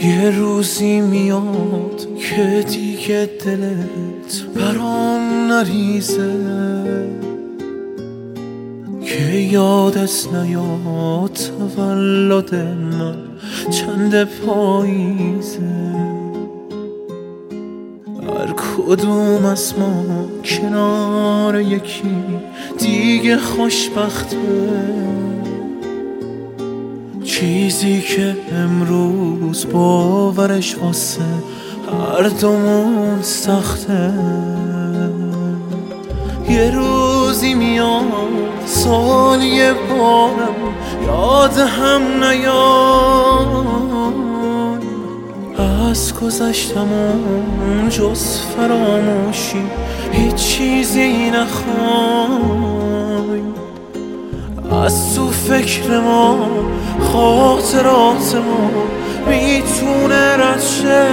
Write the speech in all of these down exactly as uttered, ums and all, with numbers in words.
یه روزی میاد که دیگه دلت برام نریزه، که یادت نیاد تولد من چند پاییزه. هر کدوم از ما کنار یکی دیگه خوشبخته، چیزی که امروز باورش واسه هر دومون سخته. یه روزی میاد سال یه بارم یاد هم نیاد، از گذشتمون جز فراموشی هیچ چیزی نخوای. از تو فکر ما خاطرات ما میتونه رد شه،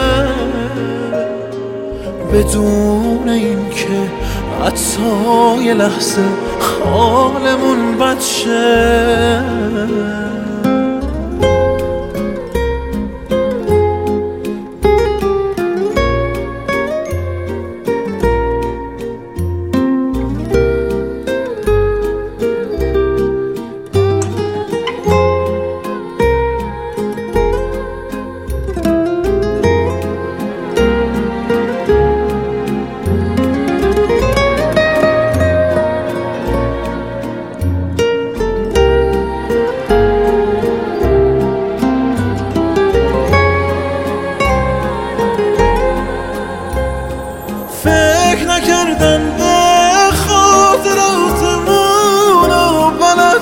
بدون این که حتی یه لحظه حالمون بد شه. فکر نکردم به خاطراتمون و بلد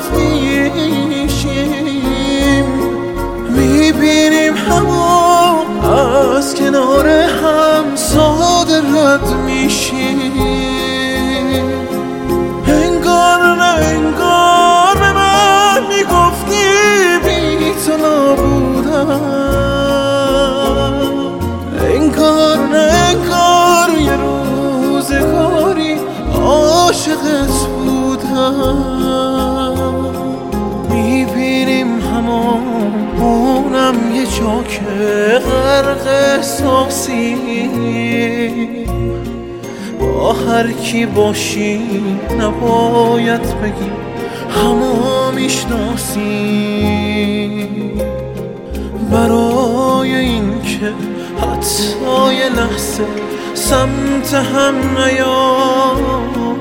میشیم، میبینیم همون از کنار هم ساده رد میشیم. انگار نه انگار به من میگفتی بی تو نبودم، انگار نه انگار یه روزگاری عاشقت بودم. میبینیم هممونم یه جا که غرق احساسی، با هر کی باشی نباید بگی همو میشناسی، برای این که حتی یه لحظه سمت هم نیام.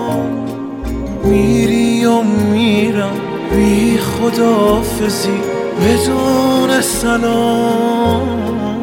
میری و میرم بی خداحافظی بدون سلام.